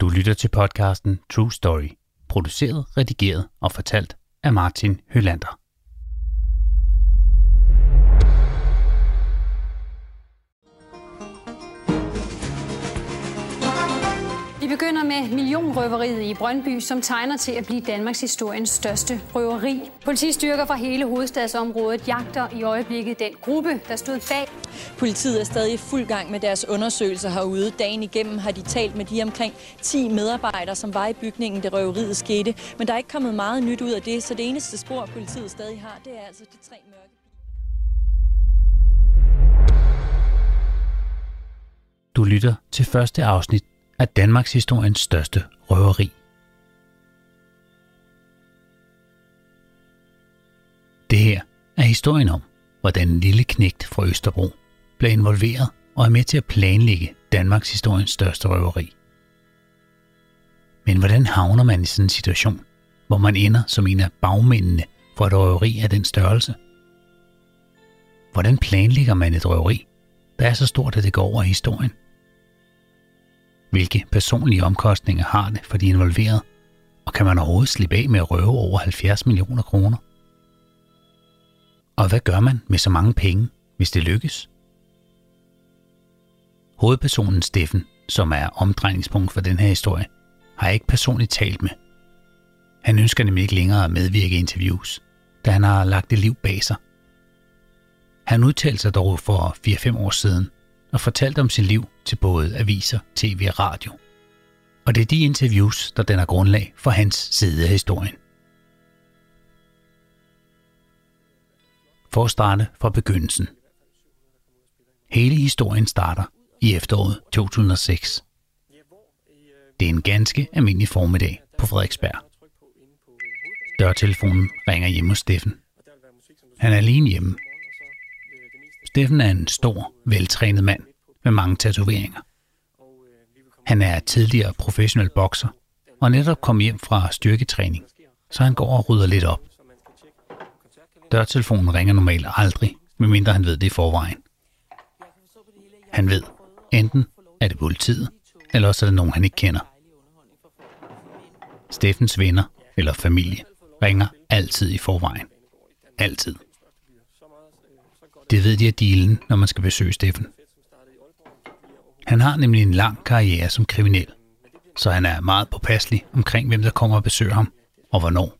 Du lytter til podcasten True Story, produceret, redigeret og fortalt af Martin Hølander. Vi begynder med millionrøveriet i Brøndby, som tegner til at blive Danmarks historiens største røveri. Politistyrker fra hele hovedstadsområdet jagter i øjeblikket den gruppe, der stod bag. Politiet er stadig i fuld gang med deres undersøgelser herude. Dagen igennem har de talt med de omkring 10 medarbejdere, som var i bygningen, da røveriet skete. Men der er ikke kommet meget nyt ud af det, så det eneste spor, politiet stadig har, det er altså de 3 mørke. Du lytter til første afsnit af Danmarks historiens største røveri. Det her er historien om, hvordan en lille knægt fra Østerbro blev involveret og er med til at planlægge Danmarks historiens største røveri. Men hvordan havner man i sådan en situation, hvor man ender som en af bagmændene for et røveri af den størrelse? Hvordan planlægger man et røveri, der er så stort, at det går over i historien? Hvilke personlige omkostninger har det for de involverede, og kan man overhovedet slippe af med at røve over 70 millioner kroner? Og hvad gør man med så mange penge, hvis det lykkes? Hovedpersonen Steffen, som er omdrejningspunkt for den her historie, har jeg ikke personligt talt med. Han ønsker nemlig ikke længere at medvirke i interviews, da han har lagt det liv bag sig. Han udtalte sig dog for 4-5 år siden og fortalte om sit liv til både aviser, tv og radio. Og det er de interviews, der danner grundlag for hans side af historien. For at starte fra begyndelsen. Hele historien starter i efteråret 2006. Det er en ganske almindelig formiddag på Frederiksberg. Dørtelefonen ringer hjemme hos Steffen. Han er alene hjemme. Steffen er en stor, veltrænet mand med mange tatoveringer. Han er tidligere professionel bokser og netop kom hjem fra styrketræning, så han går og rydder lidt op. Dørtelefonen ringer normalt aldrig, medmindre han ved det i forvejen. Han ved, enten er det politiet, eller også er det nogen, han ikke kender. Steffens venner eller familie ringer altid i forvejen. Altid. Det ved de af dealen, når man skal besøge Steffen. Han har nemlig en lang karriere som kriminel, så han er meget påpasselig omkring, hvem der kommer og besøger ham, og hvornår.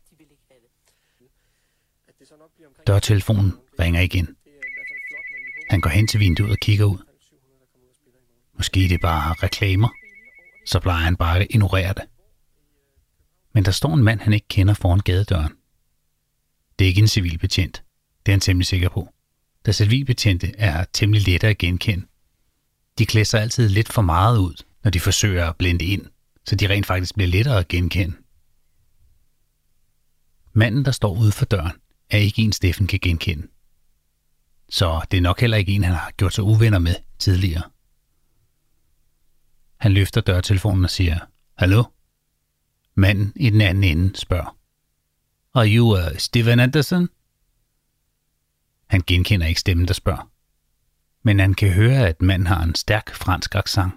Dørtelefonen ringer igen. Han går hen til vinduet og kigger ud. Måske det er bare reklamer, så plejer han bare at ignorere det. Men der står en mand, han ikke kender foran gadedøren. Det er ikke en civilbetjent, det er han temmelig sikker på, da civilbetjente er temmelig lette at genkende. De klæder sig altid lidt for meget ud, når de forsøger at blende ind, så de rent faktisk bliver lettere at genkende. Manden, der står ude for døren, er ikke en, Steffen kan genkende. Så det er nok heller ikke en, han har gjort sig uvenner med tidligere. Han løfter dørtelefonen og siger, "Hallo?" Manden i den anden ende spørger, "Are you Steven Anderson?" Han genkender ikke stemmen, der spørger. Men han kan høre, at manden har en stærk fransk accent.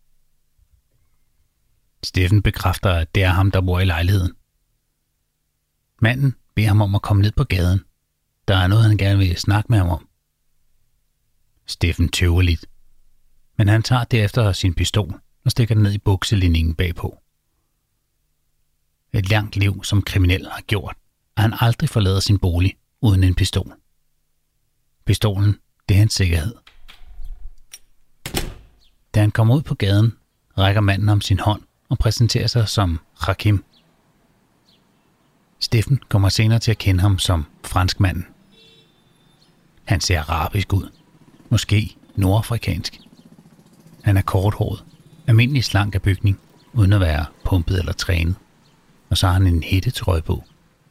Steffen bekræfter, at det er ham, der bor i lejligheden. Manden beder ham om at komme ned på gaden. Der er noget, han gerne vil snakke med ham om. Steffen tøver lidt, men han tager derefter sin pistol og stikker den ned i bukselinningen bagpå. Et langt liv som kriminel har gjort, at han aldrig forlader sin bolig uden en pistol. Pistolen, det er hans sikkerhed. Da han kommer ud på gaden, rækker manden ham sin hånd og præsenterer sig som Hakim. Steffen kommer senere til at kende ham som franskmanden. Han ser arabisk ud, måske nordafrikansk. Han er korthåret, almindelig slank af bygning, uden at være pumpet eller trænet, og så har han en hættetrøje på.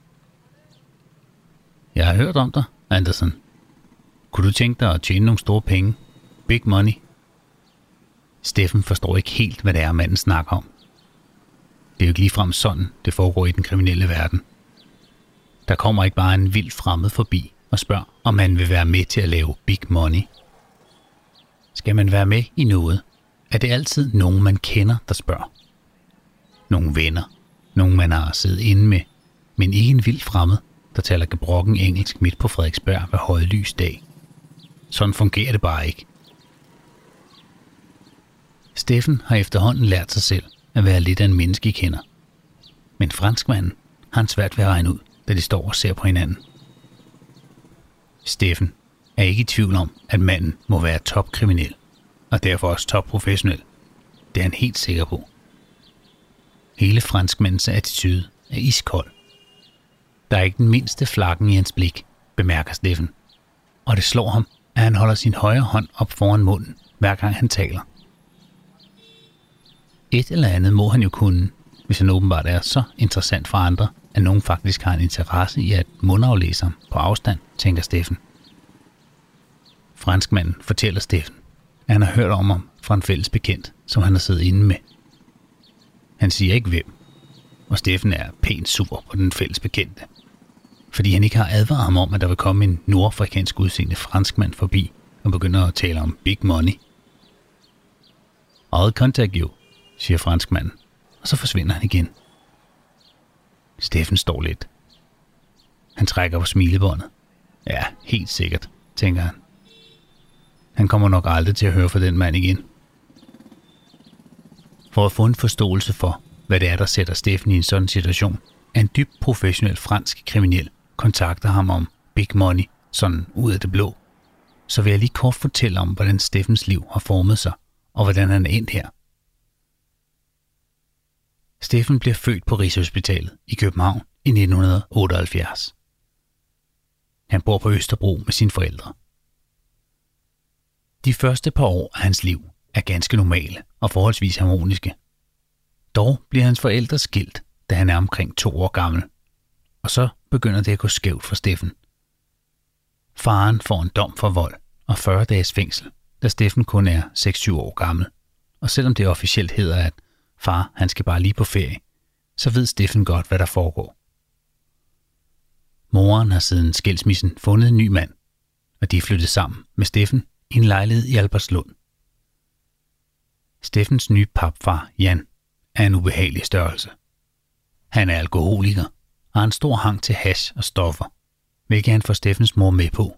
"Jeg har hørt om dig, Andersen. Kunne du tænke dig at tjene nogle store penge? Big money?" Steffen forstår ikke helt, hvad det er, manden snakker om. Det er jo ikke ligefrem sådan, det foregår i den kriminelle verden. Der kommer ikke bare en vild fremmed forbi og spørger, om man vil være med til at lave big money. Skal man være med i noget, er det altid nogen, man kender, der spørger. nogle venner, nogen man har siddet inde med, men ikke en vild fremmed, der taler gebrokken engelsk midt på Frederiksberg ved højlys dag. Sådan fungerer det bare ikke. Steffen har efterhånden lært sig selv at være lidt af en menneskekender. Men franskmanden har han svært ved at regne ud, da de står og ser på hinanden. Steffen er ikke i tvivl om, at manden må være topkriminel, og derfor også topprofessionel. Det er han helt sikker på. Hele franskmandens attitude er iskold. Der er ikke den mindste flakken i hans blik, bemærker Steffen. Og det slår ham, at han holder sin højre hånd op foran munden, hver gang han taler. Et eller andet må han jo kunne, hvis han åbenbart er så interessant for andre, at nogen faktisk har en interesse i at mundaflæse ham på afstand, tænker Steffen. Franskmanden fortæller Steffen, at han har hørt om ham fra en fælles bekendt, som han har siddet inde med. Han siger ikke hvem, og Steffen er pænt sur på den fælles bekendte, fordi han ikke har advaret ham om, at der vil komme en nordafrikansk udseende franskmand forbi og begynder at tale om big money. I'll contact you, siger franskmanden, og så forsvinder han igen. Steffen står lidt. Han trækker på smilebåndet. Ja, helt sikkert, tænker han. Han kommer nok aldrig til at høre fra den mand igen. For at få en forståelse for, hvad det er, der sætter Steffen i en sådan situation, er en dybt professionel fransk kriminel kontakter ham om big money, sådan ud af det blå. Så vil jeg lige kort fortælle om, hvordan Steffens liv har formet sig, og hvordan han er endt her. Steffen bliver født på Rigshospitalet i København i 1978. Han bor på Østerbro med sine forældre. De første par år af hans liv er ganske normale og forholdsvis harmoniske. Dog bliver hans forældre skilt, da han er omkring 2 år gammel, og så begynder det at gå skævt for Steffen. Faren får en dom for vold og 40 dages fængsel, da Steffen kun er 6-7 år gammel, og selvom det officielt hedder, at far, han skal bare lige på ferie, så ved Steffen godt, hvad der foregår. Moren har siden skilsmissen fundet en ny mand, og de er flyttet sammen med Steffen i en lejlighed i Albertslund. Steffens nye papfar, Jan, er en ubehagelig størrelse. Han er alkoholiker og har en stor hang til hash og stoffer, hvilket han får Steffens mor med på.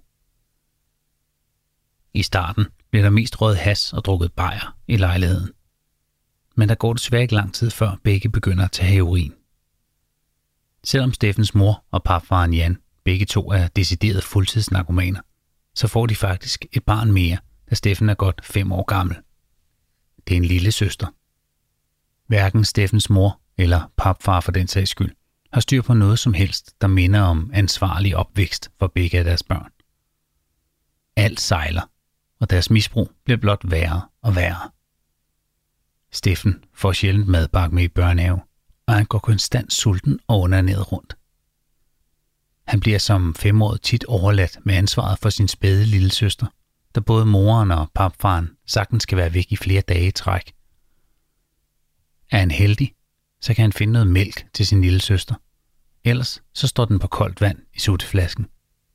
I starten bliver der mest røget hash og drukket bajer i lejligheden. Men der går desværre ikke lang tid før begge begynder at tage heroin. Selvom Steffens mor og papfaren Jan begge to er deciderede fuldtidsnarkomaner, så får de faktisk et barn mere, da Steffen er godt 5 år gammel. Det er en lille søster. Hverken Steffens mor eller papfar for den sags skyld har styr på noget som helst, der minder om ansvarlig opvækst for begge af deres børn. Alt sejler, og deres misbrug bliver blot værre og værre. Steffen får sjældent madbakke med i børnehave, og han går konstant sulten og underernæret rundt. Han bliver som 5-årig tit overladt med ansvaret for sin spæde lille søster, da både moren og papfaren sagtens skal være væk i flere dage i træk. Er han heldig, så kan han finde noget mælk til sin lille søster. Ellers så står den på koldt vand i sutteflasken.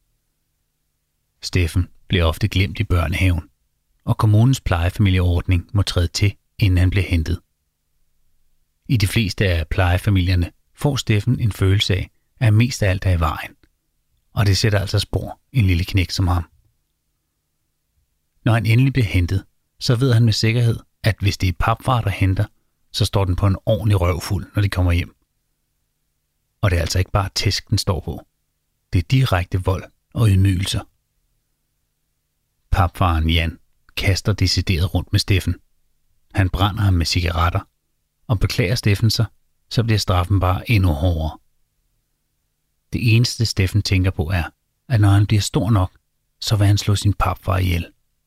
Steffen bliver ofte glemt i børnehaven, og kommunens plejefamilieordning må træde til, inden han bliver hentet. I de fleste af plejefamilierne får Steffen en følelse af, at mest af alt er i vejen, og det sætter altså spor i en lille knægt som ham. Når han endelig bliver hentet, så ved han med sikkerhed, at hvis det er papfar, der henter, så står den på en ordentlig røvfuld, når de kommer hjem. Og det er altså ikke bare tæsk, den står på. Det er direkte vold og ydmygelser. Papfaren Jan kaster decideret rundt med Steffen. Han brænder ham med cigaretter, og beklager Steffen sig, så bliver straffen bare endnu hårdere. Det eneste Steffen tænker på er, at når han bliver stor nok, så vil han slå sin papfar ihjel.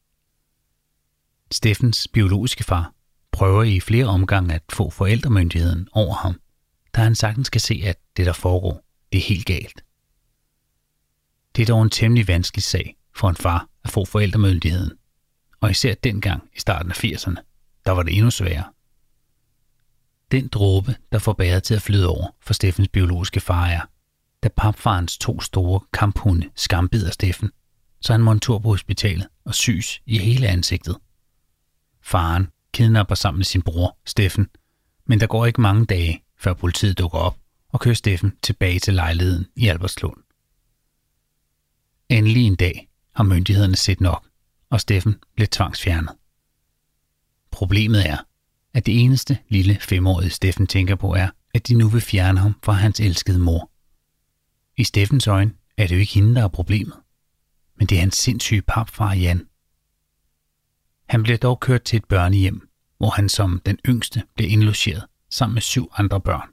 Steffens biologiske far prøver i flere omgange at få forældremyndigheden over ham, da han sagtens skal se, at det der foregår, det er helt galt. Det er dog en temmelig vanskelig sag for en far at få forældremyndigheden, og især dengang i starten af 80'erne, der var det endnu sværere. Den dråbe, der får bæret til at flyde over for Steffens biologiske far er, da papfarens 2 store kamphunde skambider Steffen, så han må en tur på hospitalet og sys i hele ansigtet. Faren kidnapper sammen med sin bror, Steffen, men der går ikke mange dage, før politiet dukker op og kører Steffen tilbage til lejligheden i Albertslund. Endelig en dag har myndighederne set nok, og Steffen bliver tvangsfjernet. Problemet er, at det eneste lille 5-årige Steffen tænker på er, at de nu vil fjerne ham fra hans elskede mor. I Steffens øjne er det jo ikke hende, der er problemet, men det er hans sindssyge papfar Jan. Han bliver dog kørt til et børnehjem, hvor han som den yngste bliver indlogeret sammen med 7 andre børn.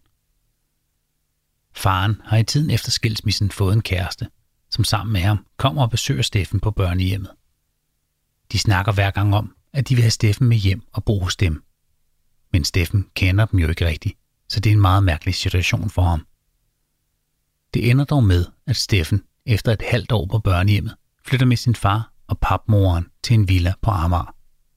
Faren har i tiden efter skilsmissen fået en kæreste, som sammen med ham kommer og besøger Steffen på børnehjemmet. De snakker hver gang om, at de vil have Steffen med hjem og bo hos dem. Men Steffen kender dem jo ikke rigtigt, så det er en meget mærkelig situation for ham. Det ender dog med, at Steffen efter et halvt år på børnehjemmet flytter med sin far og papmoren til en villa på Amager.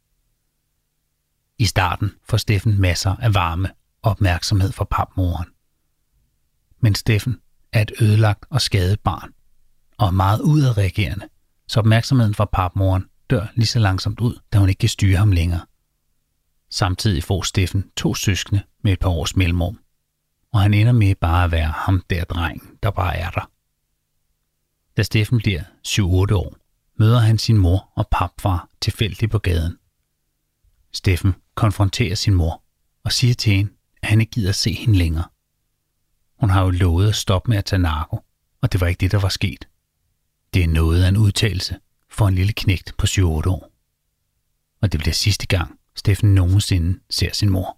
I starten får Steffen masser af varme og opmærksomhed fra papmoren. Men Steffen er et ødelagt og skadet barn, og er meget udadreagerende, så opmærksomheden fra papmoren dør lige så langsomt ud, da hun ikke kan styre ham længere. Samtidig får Steffen 2 søskende med et par års mellemrum, og han ender med bare at være ham der drengen, der bare er der. Da Steffen bliver 7-8 år, møder han sin mor og papfar tilfældigt på gaden. Steffen konfronterer sin mor og siger til hende, at han ikke gider se hende længere. Hun har jo lovet at stoppe med at tage narko, og det var ikke det, der var sket. Det er noget af en udtalelse for en lille knægt på 7-8 år. Og det bliver sidste gang, Steffen nogensinde ser sin mor.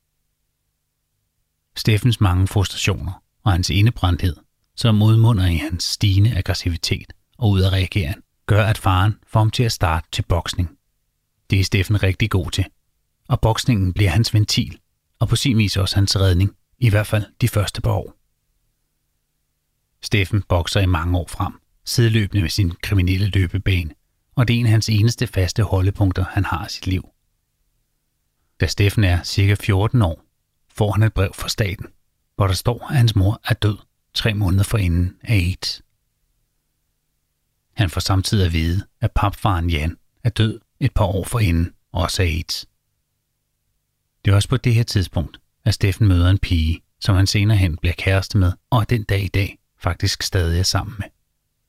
Steffens mange frustrationer og hans indebrændthed, som udmunder i hans stigende aggressivitet og udadreageren, gør, at faren får ham til at starte til boksning. Det er Steffen rigtig god til, og boksningen bliver hans ventil, og på sin vis også hans redning, i hvert fald de første par år. Steffen bokser i mange år frem, sideløbende med sin kriminelle løbebane, og det er en af hans eneste faste holdepunkter, han har i sit liv. Da Steffen er cirka 14 år, får han et brev fra staten, hvor der står, at hans mor er død 3 måneder forinden af AIDS. Han får samtidig at vide, at papfaren Jan er død et par år forinden, også af AIDS. Det er også på det her tidspunkt, at Steffen møder en pige, som han senere hen bliver kæreste med, og den dag i dag faktisk stadig er sammen med.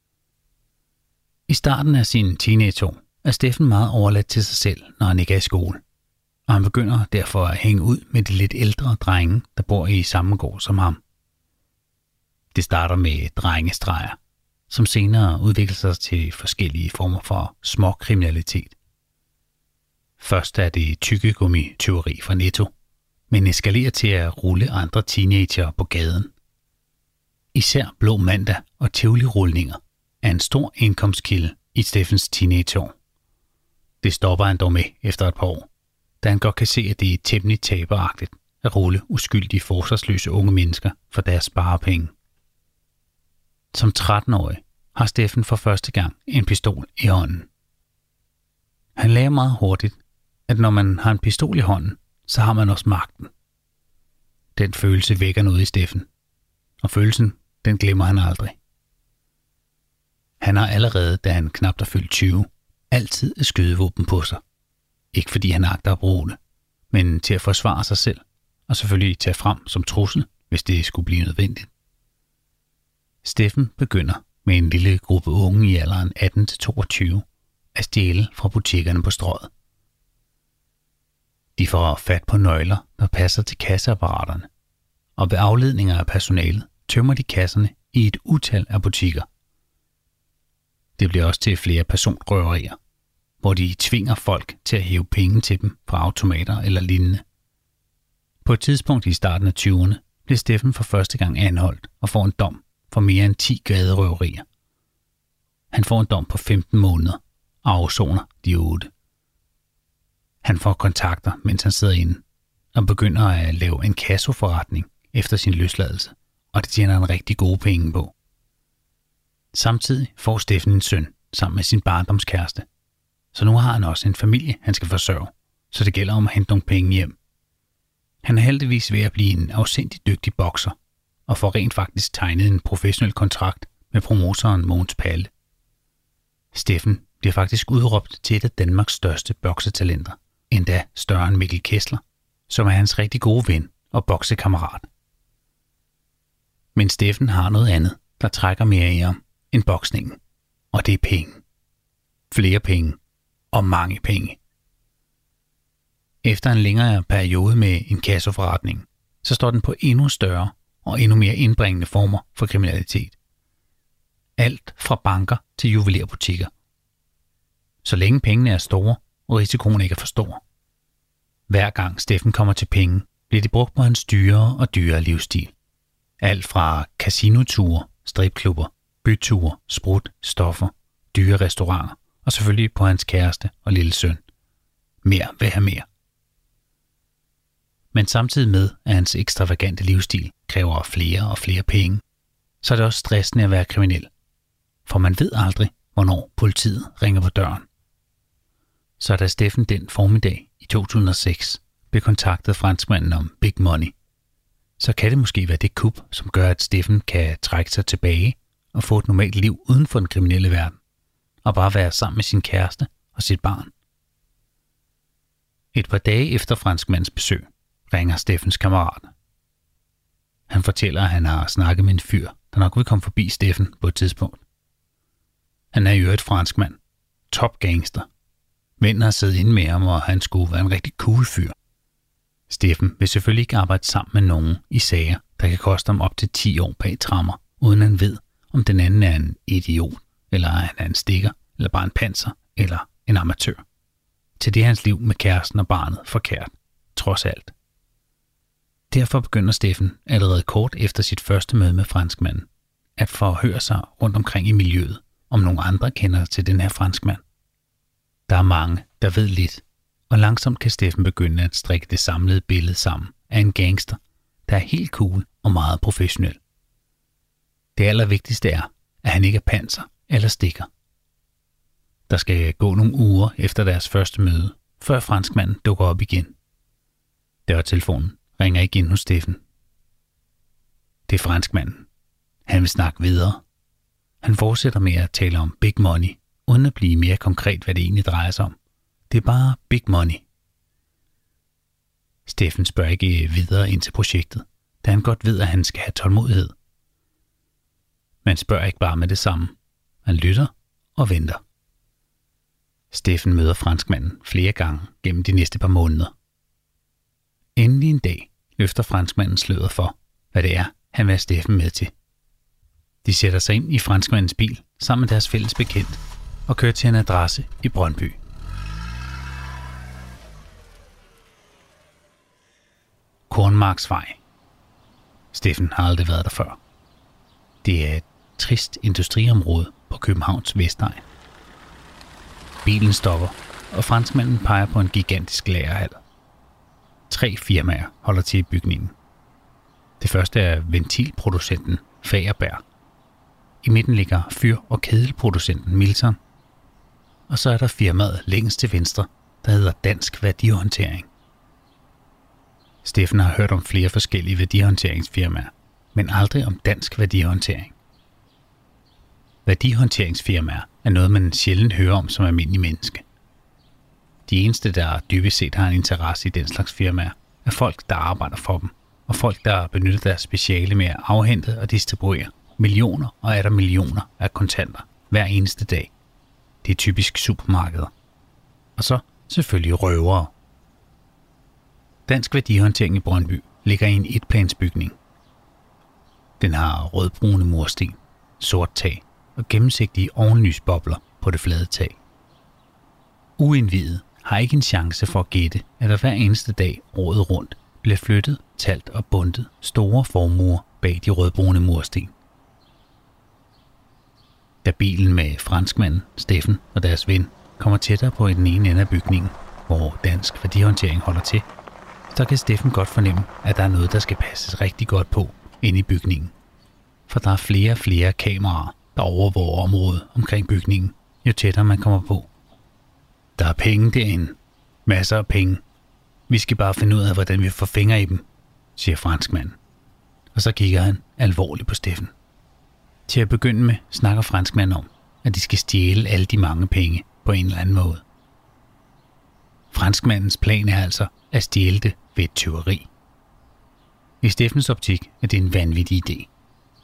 I starten af sine teenageår er Steffen meget overladt til sig selv, når han ikke er i skole, og han begynder derfor at hænge ud med de lidt ældre drenge, der bor i samme gård som ham. Det starter med drengestreger, som senere udvikler sig til forskellige former for småkriminalitet. Først er det tyggegummi-tyveri fra Netto, men eskalerer til at rulle andre teenager på gaden. Især Blå Mandag og Tivoli-rulninger er en stor indkomstkilde i Steffens teenageår. Det stopper han dog med efter et par år, da han godt kan se, at det er temmelig taberagtigt at rulle uskyldige forsvarsløse unge mennesker for deres sparepenge. Som 13-årig har Steffen for første gang en pistol i hånden. Han lærer meget hurtigt, at når man har en pistol i hånden, så har man også magten. Den følelse vækker noget i Steffen, og følelsen, den glemmer han aldrig. Han har allerede, da han knap er fyldt 20, altid et skydevåben på sig. Ikke fordi han agter at bruge det, men til at forsvare sig selv, og selvfølgelig tage frem som trussel, hvis det skulle blive nødvendigt. Steffen begynder med en lille gruppe unge i alderen 18-22 at stjæle fra butikkerne på Strøget. De får fat på nøgler, der passer til kasseapparaterne, og ved afledninger af personalet tømmer de kasserne i et utal af butikker. Det bliver også til flere personrøverier, hvor de tvinger folk til at hæve penge til dem fra automater eller lignende. På et tidspunkt i starten af 20'erne bliver Steffen for første gang anholdt og får en dom for mere end 10 gaderøverier. Han får en dom på 15 måneder og afsoner de 8. Han får kontakter, mens han sidder inde, og begynder at lave en kassoforretning efter sin løsladelse, og det tjener han rigtig gode penge på. Samtidig får Steffen en søn sammen med sin barndomskæreste, så nu har han også en familie, han skal forsørge, så det gælder om at hente nogle penge hjem. Han er heldigvis ved at blive en afsindig dygtig bokser, og får rent faktisk tegnet en professionel kontrakt med promotoren Mogens Palle. Steffen bliver faktisk udråbt til et af Danmarks største boksetalenter, endda større end Mikkel Kessler, som er hans rigtig gode ven og boksekammerat. Men Steffen har noget andet, der trækker mere i ham end boksningen. Og det er penge. Flere penge. Og mange penge. Efter en længere periode med inkassoforretning, så står den på endnu større og endnu mere indbringende former for kriminalitet. Alt fra banker til juvelerbutikker. Så længe pengene er store, og risikoen ikke er for stor. Hver gang Steffen kommer til penge, bliver de brugt på hans dyrere og dyrere livsstil. Alt fra casinoture, stripklubber, byture, sprut, stoffer, dyre restauranter og selvfølgelig på hans kæreste og lille søn. Mere vil have mere. Men samtidig med, at hans ekstravagante livsstil kræver flere og flere penge, så er det også stressende at være kriminel. For man ved aldrig, hvornår politiet ringer på døren. Så da Steffen den formiddag i 2006 blev kontaktet franskmanden om big money, så kan det måske være det kup, som gør, at Steffen kan trække sig tilbage og få et normalt liv uden for den kriminelle verden, og bare være sammen med sin kæreste og sit barn. Et par dage efter franskmandens besøg ringer Steffens kammerat. Han fortæller, at han har snakket med en fyr, der nok vil komme forbi Steffen på et tidspunkt. Han er jo et franskmand. Top gangster. Vennen har siddet inde med ham, og han skulle være en rigtig cool fyr. Steffen vil selvfølgelig ikke arbejde sammen med nogen i sager, der kan koste ham op til 10 år bag tremmer, uden han ved, om den anden er en idiot, eller han er en stikker, eller bare en panser, eller en amatør. Til det er hans liv med kæresten og barnet forkert, trods alt. Derfor begynder Steffen allerede kort efter sit første møde med franskmanden at forhøre sig rundt omkring i miljøet, om nogle andre kender til den her franskmand. Der er mange, der ved lidt, og langsomt kan Steffen begynde at strikke det samlede billede sammen af en gangster, der er helt cool og meget professionel. Det allervigtigste er, at han ikke er panser eller stikker. Der skal gå nogle uger efter deres første møde, før franskmanden dukker op igen. Dørtelefonen ringer igen hos Steffen. Det er franskmanden. Han vil snakke videre. Han fortsætter med at tale om big money, uden at blive mere konkret, hvad det egentlig drejer sig om. Det er bare big money. Steffen spørger ikke videre ind til projektet, da han godt ved, at han skal have tålmodighed. Man spørger ikke bare med det samme. Han lytter og venter. Steffen møder franskmanden flere gange gennem de næste par måneder. Endelig en dag løfter franskmanden sløret for, hvad det er, han vil have Steffen med til. De sætter sig ind i franskmandens bil sammen med deres fælles bekendt og kører til en adresse i Brøndby. Kornmarksvej. Steffen har aldrig været der før. Det er et trist industriområde på Københavns Vestegn. Bilen stopper, og franskmanden peger på en gigantisk lagerhal. 3 firmaer holder til i bygningen. Det første er ventilproducenten Fagerberg. I midten ligger fyr- og kedelproducenten Milton. Og så er der firmaet længst til venstre, der hedder Dansk Værdihåndtering. Steffen har hørt om flere forskellige værdihåndteringsfirmaer, men aldrig om Dansk Værdihåndtering. Værdihåndteringsfirmaer er noget, man sjældent hører om som almindelig menneske. De eneste, der dybest set har en interesse i den slags firmaer, er folk, der arbejder for dem, og folk, der benytter deres speciale med at afhente og distribuere millioner og atter millioner af kontanter hver eneste dag. Det er typisk supermarkeder. Og så selvfølgelig røvere. Dansk Værdihåndtering i Brøndby ligger i en etplansbygning. Den har rødbrune mursten, sort tag og gennemsigtige ovenlysbobler på det flade tag. Uindviede har ikke en chance for at gætte, at der hver eneste dag året rundt bliver flyttet, talt og bundet store formuer bag de rødbrune mursten. Da bilen med franskmanden, Steffen og deres ven kommer tættere på i den ene ende af bygningen, hvor Dansk Værdihåndtering holder til, så kan Steffen godt fornemme, at der er noget, der skal passes rigtig godt på inde i bygningen. For der er flere og flere kameraer, der overvåger området omkring bygningen, jo tættere man kommer på. Der er penge derinde. Masser af penge. Vi skal bare finde ud af, hvordan vi får fingre i dem, siger franskmanden. Og så kigger han alvorligt på Steffen. Til at begynde med snakker franskmanden om, at de skal stjæle alle de mange penge på en eller anden måde. Franskmandens plan er altså at stjæle det ved et tyveri. I Steffens optik er det en vanvittig idé.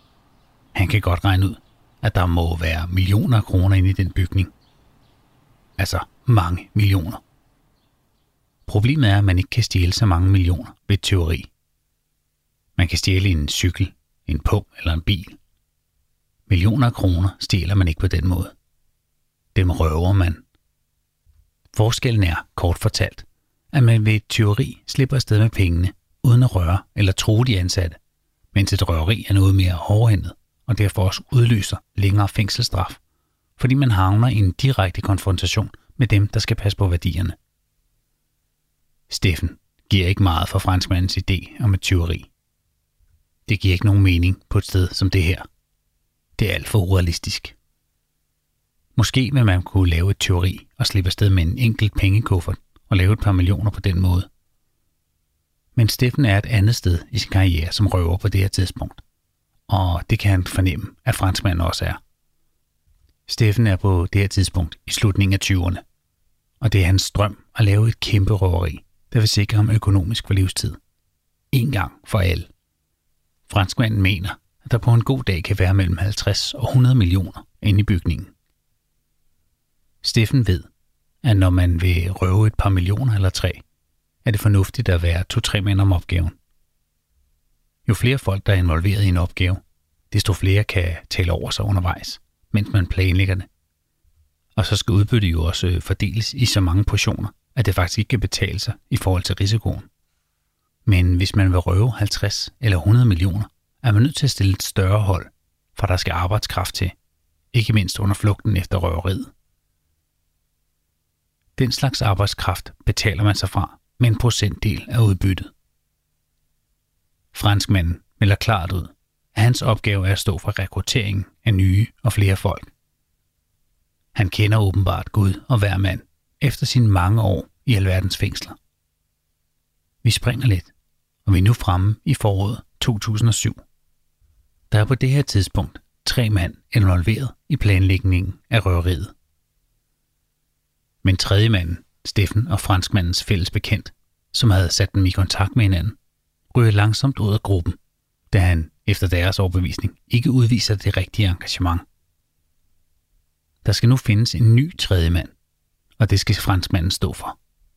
Han kan godt regne ud, at der må være millioner af kroner inde i den bygning. Altså mange millioner. Problemet er, at man ikke kan stjæle så mange millioner ved et tyveri. Man kan stjæle en cykel, en pung eller en bil. Millioner af kroner stjæler man ikke på den måde. Dem røver man. Forskellen er, kort fortalt, at man ved et tyveri slipper afsted med pengene, uden at røre eller true de ansatte, mens et røveri er noget mere hårdhændet, og derfor også udløser længere fængselsstraf, fordi man havner i en direkte konfrontation med dem, der skal passe på værdierne. Steffen giver ikke meget for franskmandens idé om et tyveri. Det giver ikke nogen mening på et sted som det her. Det er alt for urealistisk. Måske vil man kunne lave et tyveri og slippe afsted med en enkelt pengekuffert og lave et par millioner på den måde. Men Steffen er et andet sted i sin karriere som røver på det her tidspunkt. Og det kan han fornemme, at franskmanden også er. Steffen er på det her tidspunkt i slutningen af 20'erne. Og det er hans drøm at lave et kæmpe røveri, der vil sikre ham økonomisk for livstid. En gang for alle. Franskmanden mener, at der på en god dag kan være mellem 50 og 100 millioner inde i bygningen. Steffen ved, at når man vil røve et par millioner eller 3, er det fornuftigt at være 2-3 mænd om opgaven. Jo flere folk, der er involveret i en opgave, desto flere kan tale over sig undervejs, mens man planlægger det. Og så skal udbyttet jo også fordeles i så mange portioner, at det faktisk ikke kan betale sig i forhold til risikoen. Men hvis man vil røve 50 eller 100 millioner, er man nødt til at stille et større hold, for der skal arbejdskraft til, ikke mindst under flugten efter røveriet. Den slags arbejdskraft betaler man sig fra med en procentdel af udbyttet. Franskmanden melder klart ud, at hans opgave er at stå for rekrutteringen af nye og flere folk. Han kender åbenbart Gud og hver mand efter sine mange år i alverdens fængsler. Vi springer lidt, og vi er nu fremme i foråret 2007. Der er på det her tidspunkt 3 mand involveret i planlægningen af røveriet. Men tredje manden, Steffen og franskmandens fælles bekendt, som havde sat dem i kontakt med hinanden, ryger langsomt ud af gruppen, da han, efter deres overbevisning, ikke udviser det rigtige engagement. Der skal nu findes en ny tredje mand, og det skal franskmanden stå for.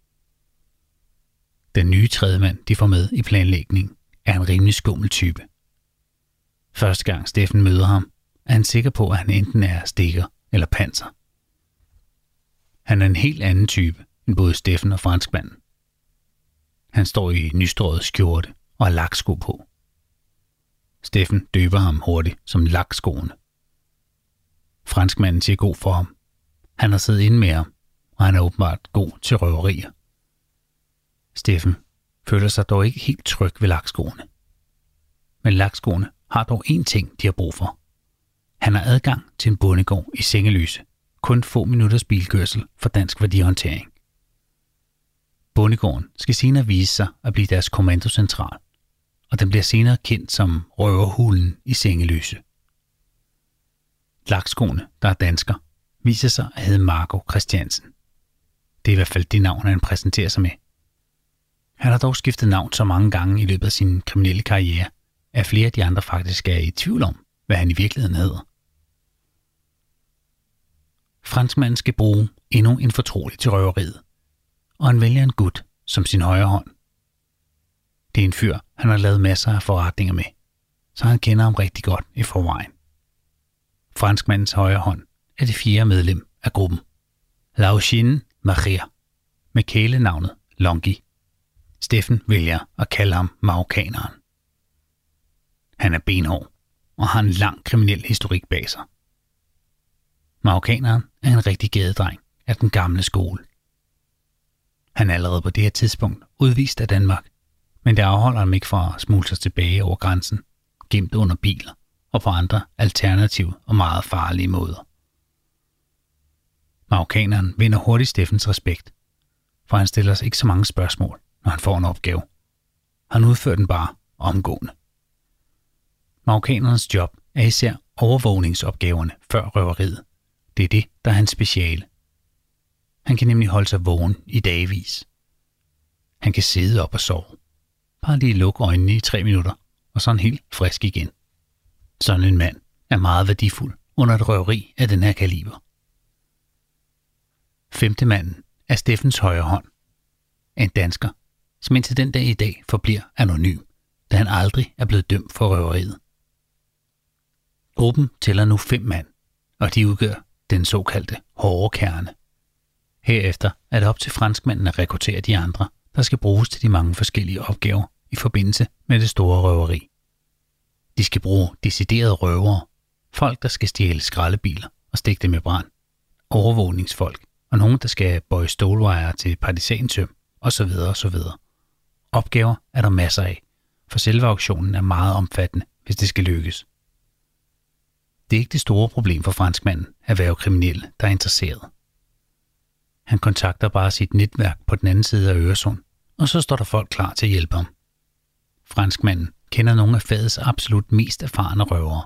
Den nye tredje mand, de får med i planlægningen, er en rimelig skummel type. Første gang Steffen møder ham, er han sikker på, at han enten er stikker eller panser. Han er en helt anden type end både Steffen og franskmanden. Han står i nystrøget skjorte og har laksko på. Steffen døber ham hurtigt som lakskoene. Franskmanden siger god for ham. Han har siddet inde med ham, og han er åbenbart god til røverier. Steffen føler sig dog ikke helt tryg ved lakskoene. Men lakskoene har dog én ting, de har brug for. Han har adgang til en bondegård i Sengeløse, kun få minutters bilkørsel for Dansk Værdihåndtering. Bondegården skal senere vise sig at blive deres kommandocentral, og den bliver senere kendt som Røverhulen i Sengeløse. Lakskoene, der er dansker, viser sig at hedde Marco Christiansen. Det er i hvert fald det navn, han præsenterer sig med. Han har dog skiftet navn så mange gange i løbet af sin kriminelle karriere, at flere af de andre faktisk er i tvivl om, hvad han i virkeligheden hedder. Franskmanden skal bruge endnu en fortrolig til røveriet, og han vælger en gut som sin højre hånd. Det er en fyr, han har lavet masser af forretninger med, så han kender ham rigtig godt i forvejen. Franskmandens højre hånd er det 4. medlem af gruppen, Laurentien Maria, med kælenavnet Longi. Steffen vælger at kalde ham marokkaneren. Han er benhård og har en lang kriminel historik bag sig. Marokkaneren er en rigtig gadedreng af den gamle skole. Han er allerede på det her tidspunkt udvist af Danmark, men det afholder ham ikke fra at smule sig tilbage over grænsen, gemt under biler og på andre alternative og meget farlige måder. Marokkaneren vinder hurtigt Steffens respekt, for han stiller sig ikke så mange spørgsmål, når han får en opgave. Han udfører den bare omgående. Marokkanernes job er især overvågningsopgaverne før røveriet. Det er det, der er hans speciale. Han kan nemlig holde sig vågen i dagevis. Han kan sidde op og sove. Bare lige lukke øjnene i 3 minutter, og så er han helt frisk igen. Sådan en mand er meget værdifuld under et røveri af den her kaliber. Femtemanden er Steffens højre hånd. En dansker, som indtil den dag i dag forbliver anonym, da han aldrig er blevet dømt for røveriet. Gruppen tæller nu 5 mand, og de udgør den såkaldte hårde kerne. Herefter er det op til franskmanden at rekruttere de andre, der skal bruges til de mange forskellige opgaver i forbindelse med det store røveri. De skal bruge deciderede røvere, folk der skal stjæle skraldebiler og stikke dem i brand, overvågningsfolk og nogen der skal bøje stålwire til partisantøm osv. osv. Opgaver er der masser af, for selve auktionen er meget omfattende, hvis det skal lykkes. Det er ikke det store problem for franskmanden at være kriminelle, der er interesseret. Han kontakter bare sit netværk på den anden side af Øresund, og så står der folk klar til at hjælpe ham. Franskmanden kender nogle af fagets absolut mest erfarne røvere.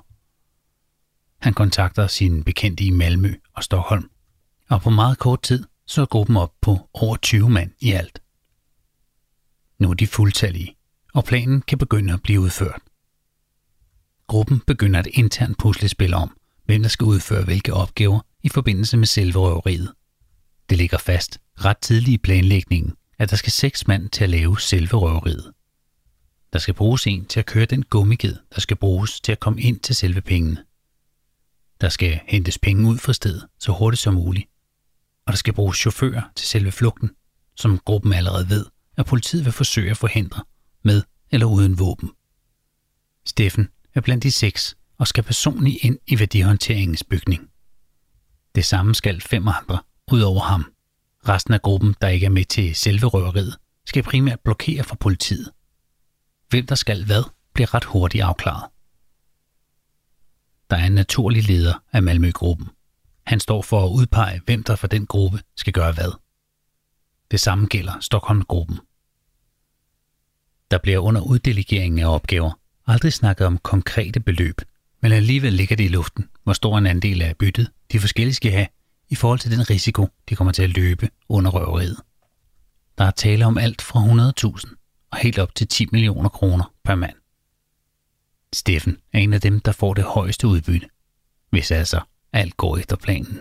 Han kontakter sine bekendte i Malmø og Stockholm, og på meget kort tid så er gruppen op på over 20 mand i alt. Nu er de fuldtallige, og planen kan begynde at blive udført. Gruppen begynder et internt puslespil om, hvem der skal udføre hvilke opgaver i forbindelse med selve røveriet. Det ligger fast ret tidligt i planlægningen, at der skal 6 mand til at lave selve røveriet. Der skal bruges en til at køre den gummiged, der skal bruges til at komme ind til selve pengene. Der skal hentes penge ud fra stedet så hurtigt som muligt. Og der skal bruges chauffører til selve flugten, som gruppen allerede ved, at politiet vil forsøge at forhindre med eller uden våben. Steffen er blandt de 6 og skal personligt ind i værdihåndteringens bygning. Det samme skal 5 andre ud over ham. Resten af gruppen, der ikke er med til selve røveriet, skal primært blokere for politiet. Hvem der skal hvad, bliver ret hurtigt afklaret. Der er en naturlig leder af Malmø-gruppen. Han står for at udpege, hvem der for den gruppe skal gøre hvad. Det samme gælder Stockholm-gruppen. Der bliver under uddelegeringen af opgaver aldrig snakket om konkrete beløb, men alligevel ligger det i luften, hvor stor en andel af byttet de forskellige skal have i forhold til den risiko, de kommer til at løbe under røveriet. Der er tale om alt fra 100.000 og helt op til 10 millioner kroner per mand. Steffen er en af dem, der får det højeste udbytte, hvis altså alt går efter planen.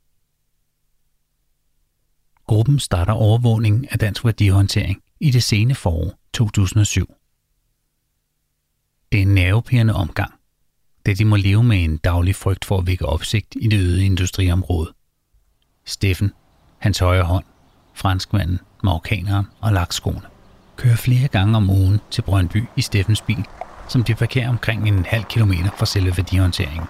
Gruppen starter overvågningen af dansk værdihåndtering i det sene forår 2007. Det er en nervepirrende omgang, da de må leve med en daglig frygt for at vække opsigt i det øde industriområde. Steffen, hans højre hånd, franskmanden, marokkaneren og lakskoene kører flere gange om ugen til Brøndby i Steffens bil, som de parkerer omkring 1,5 kilometer fra selve værdihåndteringen.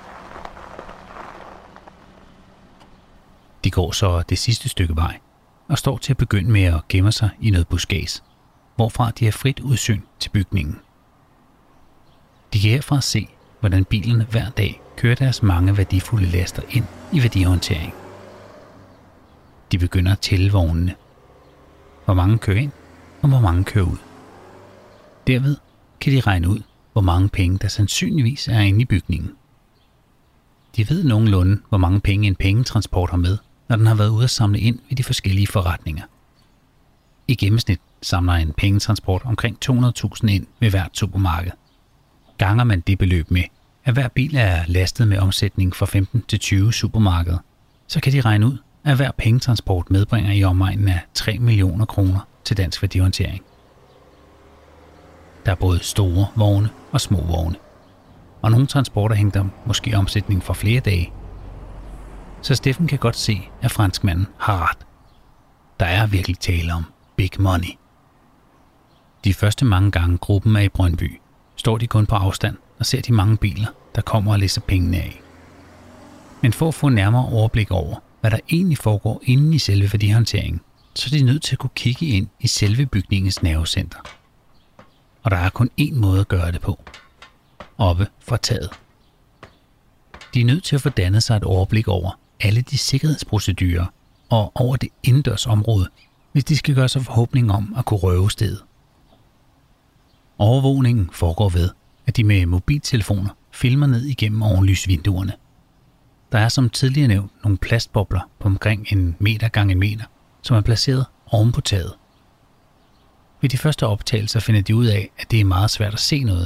De går så det sidste stykke vej og står til at begynde med at gemme sig i noget buskads, hvorfra de har frit udsyn til bygningen. De kan herfra se, hvordan bilerne hver dag kører deres mange værdifulde laster ind i værdihåndtering. De begynder at tælle vognene. Hvor mange kører ind, og hvor mange kører ud. Derved kan de regne ud, hvor mange penge der sandsynligvis er inde i bygningen. De ved nogenlunde, hvor mange penge en pengetransport har med, når den har været ude at samle ind ved de forskellige forretninger. I gennemsnit samler en pengetransport omkring 200.000 ind ved hvert supermarked. Ganger man det beløb med, at hver bil er lastet med omsætning fra 15 til 20 supermarkeder, så kan de regne ud, at hver pengetransport medbringer i omegnen af 3 millioner kroner til dansk værdihåndtering. Der er både store vogne og små vogne, og nogle transporter henter måske omsætning for flere dage. Så Steffen kan godt se, at franskmanden har ret. Der er virkelig tale om big money. De første mange gange gruppen er i Brøndby, står de kun på afstand og ser de mange biler, der kommer og læser pengene af. Men for at få nærmere overblik over, hvad der egentlig foregår inde i selve værdihåndteringen, så er de nødt til at kunne kigge ind i selve bygningens nervecenter. Og der er kun én måde at gøre det på. Oppe fra taget. De er nødt til at få dannet sig et overblik over alle de sikkerhedsprocedurer og over det indendørs område, hvis de skal gøre sig forhåbning om at kunne røve stedet. Overvågningen foregår ved, at de med mobiltelefoner filmer ned igennem ovenlysvinduerne. Der er som tidligere nævnt nogle plastbobler på omkring 1 meter gange 1 meter, som er placeret oven på taget. Ved de første optagelser finder de ud af, at det er meget svært at se noget,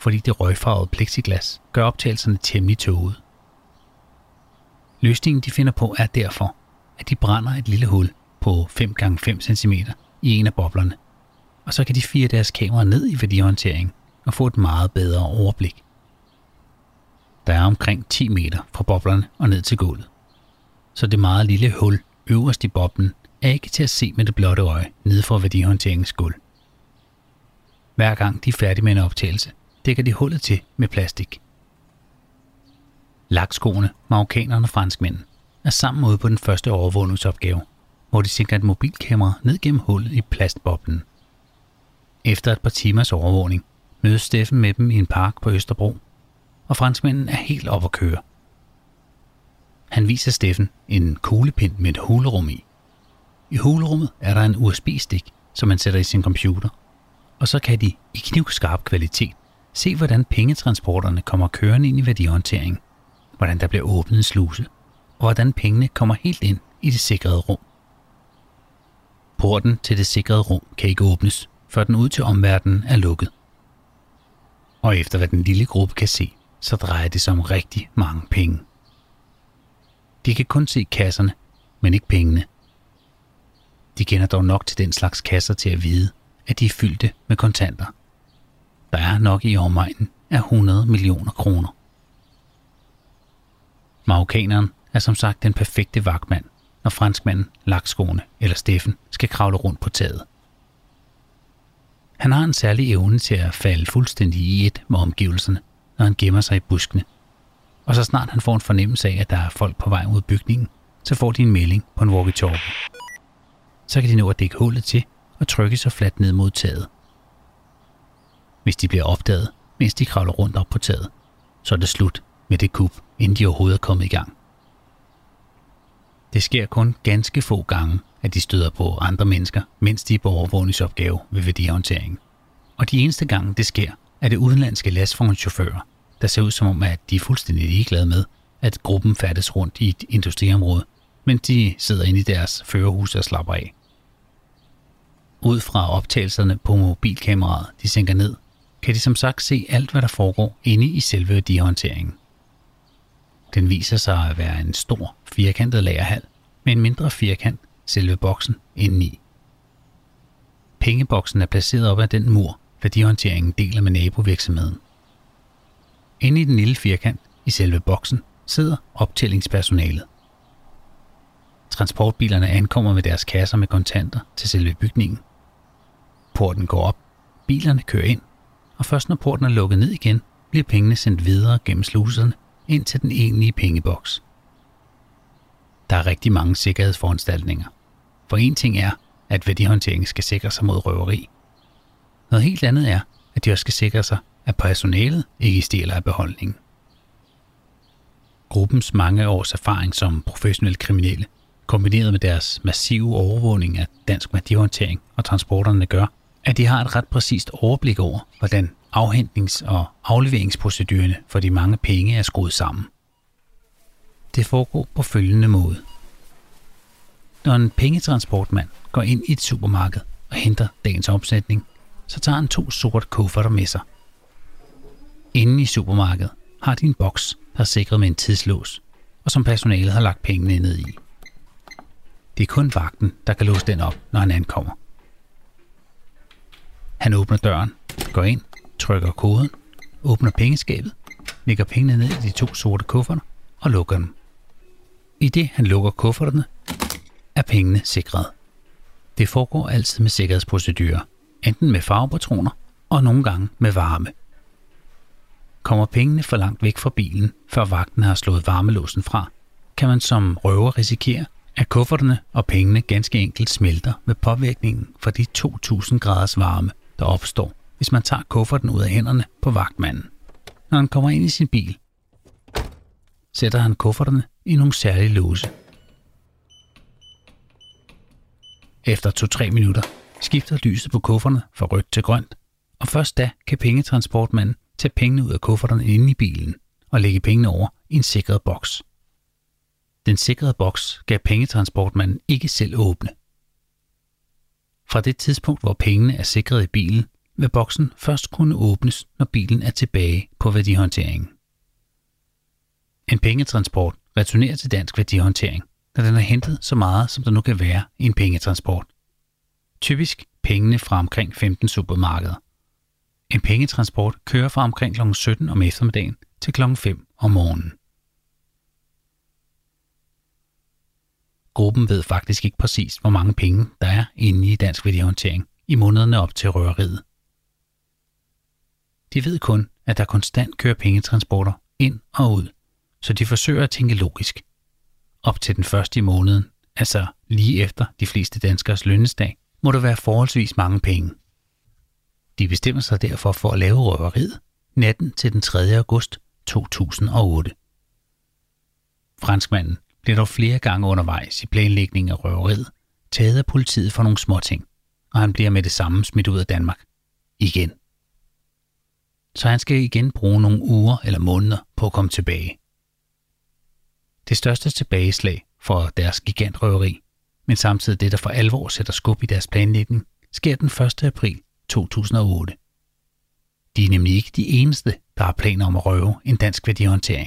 fordi det røgfarvede plexiglas gør optagelserne temmelig tågede. Løsningen de finder på er derfor, at de brænder et lille hul på 5x5 cm i en af boblerne, og så kan de fire deres kamera ned i værdihåndtering og få et meget bedre overblik. Der er omkring 10 meter fra boblerne og ned til gulvet, så det meget lille hul øverst i boblen er ikke til at se med det blotte øje nede fra værdihåndteringens gulv. Hver gang de er færdige med en optagelse, dækker de hullet til med plastik. Lakskoene, marokkanerne og franskmændene er sammen ude på den første overvågningsopgave, hvor de sænker et mobilkamera ned gennem hullet i plastboblen. Efter et par timers overvågning mødes Steffen med dem i en park på Østerbro, og franskmænden er helt op at køre. Han viser Steffen en kuglepind med et hulerum i. I hulerummet er der en USB-stik, som man sætter i sin computer, og så kan de i knivskarp kvalitet se, hvordan pengetransporterne kommer kørende ind i værdihåndteringen, hvordan der bliver åbnet en sluse, og hvordan pengene kommer helt ind i det sikrede rum. Porten til det sikrede rum kan ikke åbnes, før den ud til omverdenen er lukket. Og efter hvad den lille gruppe kan se, så drejer det sig om rigtig mange penge. De kan kun se kasserne, men ikke pengene. De kender dog nok til den slags kasser til at vide, at de er fyldte med kontanter. Der er nok i omegnen af 100 millioner kroner. Marokkaneren er som sagt den perfekte vagtmand, når franskmanden, lakskoene eller Steffen skal kravle rundt på taget. Han har en særlig evne til at falde fuldstændig i et med omgivelserne, når han gemmer sig i buskene. Og så snart han får en fornemmelse af, at der er folk på vej mod bygningen, så får de en melding på en walkie-talkie. Så kan de nå at dække hullet til og trykke sig fladt ned mod taget. Hvis de bliver opdaget, mens de kravler rundt op på taget, så er det slut med det kup, inden de overhovedet er kommet i gang. Det sker kun ganske få gange, at de støder på andre mennesker, mens de er på overvågningsopgave ved værdihåndteringen. Og de eneste gange det sker, er det udenlandske lastvognschauffører, der ser ud som om, at de er fuldstændig ligeglade med, at gruppen færdes rundt i et industriområde, mens de sidder inde i deres førerhus og slapper af. Ud fra optagelserne på mobilkameraet, de sænker ned, kan de som sagt se alt, hvad der foregår inde i selve værdihåndteringen. Den viser sig at være en stor, firkantet lagerhal med en mindre firkant, selve boksen, indeni. Pengeboksen er placeret op ad den mur, værdihåndteringen deler med nabovirksomheden. Inde i den lille firkant, i selve boksen, sidder optællingspersonalet. Transportbilerne ankommer med deres kasser med kontanter til selve bygningen. Porten går op, bilerne kører ind, og først når porten er lukket ned igen, bliver pengene sendt videre gennem sluserne ind til den egentlige pengeboks. Der er rigtig mange sikkerhedsforanstaltninger. For en ting er, at værdihåndteringen skal sikre sig mod røveri. Noget helt andet er, at de også skal sikre sig, at personalet ikke stjæler af beholdningen. Gruppens mange års erfaring som professionelle kriminelle, kombineret med deres massive overvågning af dansk værdihåndtering og transporterne gør, at de har et ret præcist overblik over, hvordan afhentnings- og afleveringsprocedurerne for de mange penge er skruet sammen. Det foregår på følgende måde. Når en pengetransportmand går ind i et supermarked og henter dagens omsætning, så tager han 2 sorte kufferter med sig. Inde i supermarkedet har de en boks, der er sikret med en tidslås, og som personalet har lagt pengene ned i. Det er kun vagten, der kan låse den op, når han ankommer. Han åbner døren, går ind, trykker koden, åbner pengeskabet, lægger pengene ned i de 2 sorte kufferter og lukker dem. I det han lukker kufferterne, er pengene sikret. Det foregår altid med sikkerhedsprocedurer, enten med farvepatroner og nogle gange med varme. Kommer pengene for langt væk fra bilen, før vagten har slået varmelåsen fra, kan man som røver risikere, at kufferterne og pengene ganske enkelt smelter med påvirkningen fra de 2000 graders varme, der opstår, hvis man tager kufferten ud af hænderne på vagtmanden. Når han kommer ind i sin bil, sætter han kufferterne i nogle særlige låse. Efter 2-3 minutter skifter lyset på kufferterne fra rødt til grønt, og først da kan pengetransportmanden tage pengene ud af kufferterne inde i bilen og lægge pengene over i en sikret boks. Den sikrede boks skal pengetransportmanden ikke selv åbne. Fra det tidspunkt, hvor pengene er sikret i bilen, vil boksen først kunne åbnes, når bilen er tilbage på værdihåndteringen. En pengetransport returnerer til Dansk Værdihåndtering, når den har hentet så meget, som der nu kan være i en pengetransport. Typisk pengene fra omkring 15 supermarkeder. En pengetransport kører fra omkring kl. 17 om eftermiddagen til kl. 5 om morgenen. Gruppen ved faktisk ikke præcis, hvor mange penge der er inde i Dansk Værdihåndtering i månederne op til røveriet. De ved kun, at der konstant kører pengetransporter ind og ud, så de forsøger at tænke logisk. Op til den første i måneden, altså lige efter de fleste danskers lønningsdag, må der være forholdsvis mange penge. De bestemmer sig derfor for at lave røveriet natten til den 3. august 2008. Franskmanden bliver dog flere gange undervejs i planlægningen af røveriet taget af politiet for nogle småting, og han bliver med det samme smidt ud af Danmark. Igen. Så han skal igen bruge nogle uger eller måneder på at komme tilbage. Det største tilbageslag for deres gigantrøveri, men samtidig det, der for alvor sætter skub i deres planlægning, sker den 1. april 2008. De er nemlig ikke de eneste, der har planer om at røve en Dansk Værdihåndtering.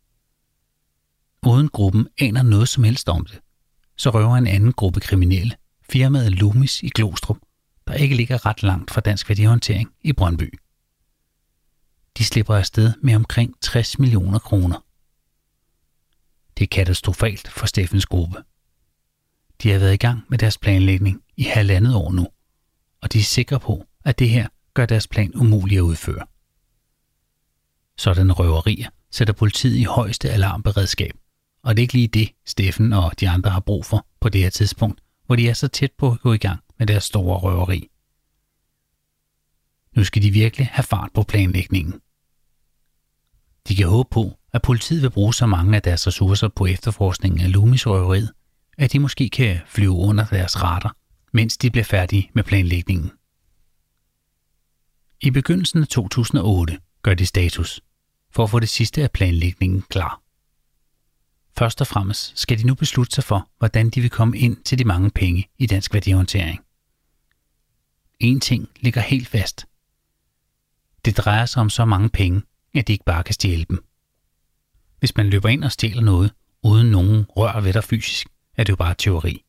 Uden gruppen aner noget som helst om det, så røver en anden gruppe kriminelle, firmaet Loomis i Glostrup, der ikke ligger ret langt fra Dansk Værdihåndtering i Brøndby. De slipper afsted med omkring 60 millioner kroner. Det er katastrofalt for Steffens gruppe. De har været i gang med deres planlægning i 1,5 år nu, og de er sikre på, at det her gør deres plan umulig at udføre. Sådanne røverier sætter politiet i højeste alarmberedskab, og det er ikke lige det, Steffen og de andre har brug for på det her tidspunkt, hvor de er så tæt på at gå i gang med deres store røveri. Nu skal de virkelig have fart på planlægningen. De kan håbe på, at politiet vil bruge så mange af deres ressourcer på efterforskningen af Loomis-røveriet, at de måske kan flyve under deres radar, mens de bliver færdige med planlægningen. I begyndelsen af 2008 gør de status for at få det sidste af planlægningen klar. Først og fremmest skal de nu beslutte sig for, hvordan de vil komme ind til de mange penge i Dansk Værdihåndtering. En ting ligger helt fast. Det drejer sig om så mange penge, at de ikke bare kan stjæle dem. Hvis man løber ind og stjæler noget, uden nogen rør ved dig fysisk, er det jo bare tyveri.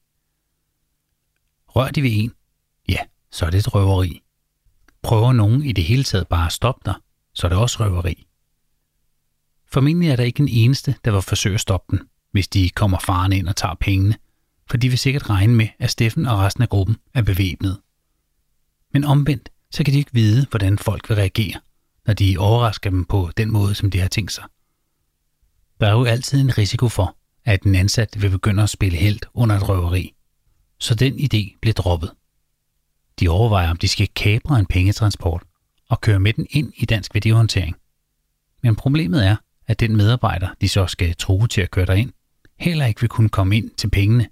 Rør de ved en, ja, så er det et røveri. Prøver nogen i det hele taget bare at stoppe dig, så er det også røveri. Formentlig er der ikke en eneste, der vil forsøge at stoppe den, hvis de kommer faren ind og tager pengene, for de vil sikkert regne med, at Steffen og resten af gruppen er bevæbnet. Men omvendt, så kan de ikke vide, hvordan folk vil reagere, når de overrasker dem på den måde, som de har tænkt sig. Der er jo altid en risiko for, at en ansat vil begynde at spille helt under et røveri, så den idé bliver droppet. De overvejer, om de skal kapre en pengetransport og køre med den ind i Dansk Værdihåndtering. Men problemet er, at den medarbejder, de så skal true til at køre derind, heller ikke vil kunne komme ind til pengene.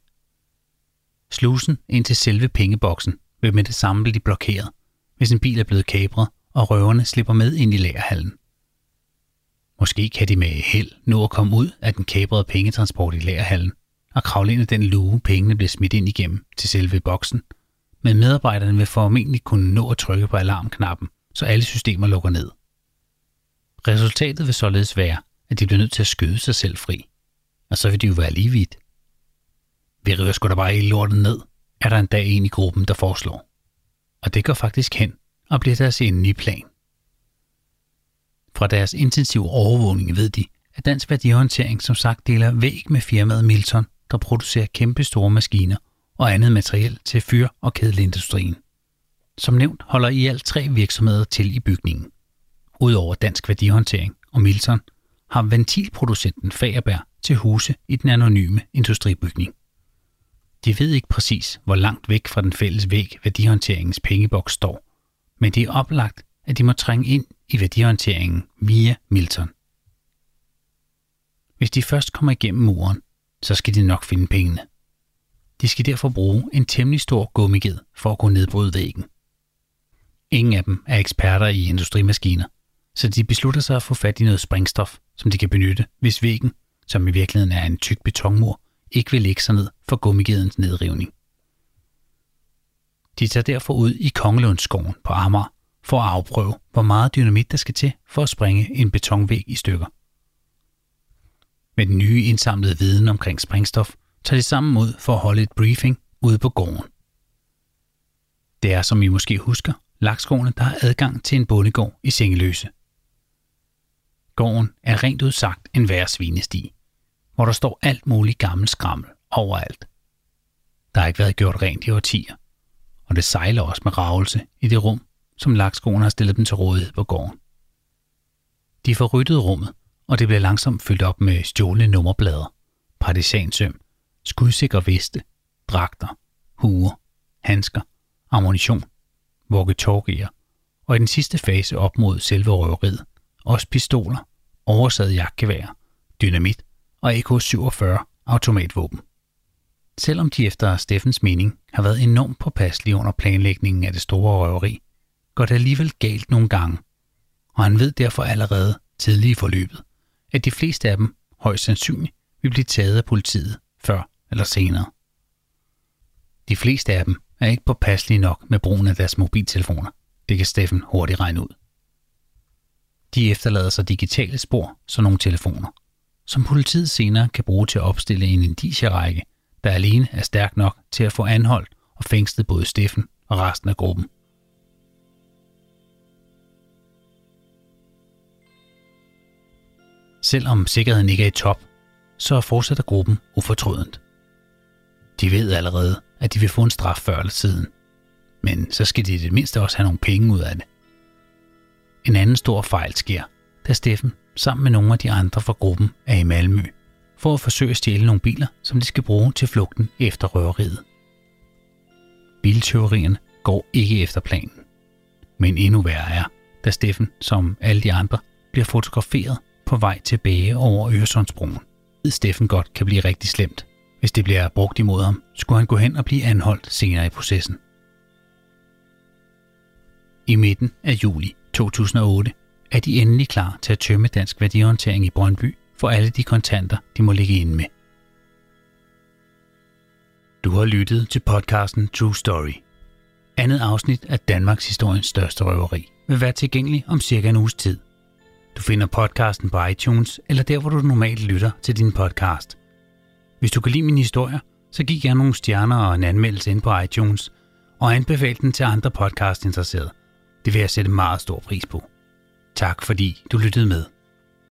Slusen ind til selve pengeboksen vil med det samme blive blokeret, hvis en bil er blevet kapret, og røverne slipper med ind i lagerhallen. Måske kan de med held nå at komme ud af den kaprede pengetransport i lagerhallen og kravle ind i den luge, pengene bliver smidt ind igennem til selve boksen, men medarbejderne vil formentlig kunne nå at trykke på alarmknappen, så alle systemer lukker ned. Resultatet vil således være, at de bliver nødt til at skyde sig selv fri, og så vil de jo være lige vidt. Vi river sgu da bare hele lortet ned, er der en dag en i gruppen, der foreslår. Og det går faktisk hen og bliver deres endelige plan. Fra deres intensive overvågning ved de, at Dansk Værdihåndtering som sagt deler væg med firmaet Milton, der producerer kæmpe store maskiner og andet materiel til fyr- og kedelindustrien. Som nævnt holder i alt 3 virksomheder til i bygningen. Udover Dansk Værdihåndtering og Milton har ventilproducenten Fagerberg til huse i den anonyme industribygning. De ved ikke præcis, hvor langt væk fra den fælles væg værdihåndteringens pengeboks står, men det er oplagt, at de må trænge ind i værdihåndteringen via Milton. Hvis de først kommer igennem muren, så skal de nok finde pengene. De skal derfor bruge en temmelig stor gummiged for at kunne nedbryde væggen. Ingen af dem er eksperter i industrimaskiner, så de beslutter sig at få fat i noget sprængstof, som de kan benytte, hvis væggen, som i virkeligheden er en tyk betonmur, ikke vil lægge sig ned for gummigedens nedrivning. De tager derfor ud i Kongelundsskoven på Amager for at afprøve, hvor meget dynamit der skal til for at sprænge en betonvæg i stykker. Med den nye indsamlede viden omkring sprængstof, tager de sammen ud for at holde et briefing ude på gården. Det er, som I måske husker, Laksgårdene, der har adgang til en bondegård i Sengeløse. Gården er rent udsagt en værre svinesti, hvor der står alt muligt gammel skrammel overalt. Der har ikke været gjort rent i årtier, og det sejler også med ravelse i det rum, som Laksgårdene har stillet dem til rådighed på gården. De får ryddet rummet, og det bliver langsomt fyldt op med stjålne nummerplader, partisansøm, skudsikre veste, dragter, huer, handsker, ammunition, walkie-talkier, og i den sidste fase op mod selve røveriet, også pistoler, oversaget jagtgeværer, dynamit og AK-47 automatvåben. Selvom de efter Steffens mening har været enormt påpasselige under planlægningen af det store røveri, går det alligevel galt nogle gange, og han ved derfor allerede tidligt i forløbet, at de fleste af dem højst sandsynligt vil blive taget af politiet før eller senere. De fleste af dem er ikke påpasselige nok med brugen af deres mobiltelefoner. Det kan Steffen hurtigt regne ud. De efterlader sig digitale spor, sådan nogle telefoner, som politiet senere kan bruge til at opstille en indicierække, der alene er stærk nok til at få anholdt og fængslet både Steffen og resten af gruppen. Selvom sikkerheden ikke er i top, så fortsætter gruppen ufortrødent. De ved allerede, at de vil få en straf før eller siden, men så skal de i det mindste også have nogle penge ud af det. En anden stor fejl sker, da Steffen sammen med nogle af de andre fra gruppen er i Malmø, for at forsøge at stjæle nogle biler, som de skal bruge til flugten efter røveriet. Biltyverierne går ikke efter planen, men endnu værre er, da Steffen, som alle de andre, bliver fotograferet på vej tilbage over Øresundsbroen. Steffen godt kan blive rigtig slemt. Hvis det bliver brugt imod ham, skulle han gå hen og blive anholdt senere i processen. I midten af juli 2008 er de endelig klar til at tømme Dansk Værdihåndtering i Brøndby for alle de kontanter, de må ligge inde med. Du har lyttet til podcasten True Story. Andet afsnit af Danmarks historiens største røveri vil være tilgængelig om cirka en uges tid. Du finder podcasten på iTunes eller der, hvor du normalt lytter til din podcast. Hvis du kan lide mine historier, så giv gerne nogle stjerner og en anmeldelse ind på iTunes, og anbefal den til andre podcastinteresserede. Det vil jeg sætte meget stor pris på. Tak fordi du lyttede med.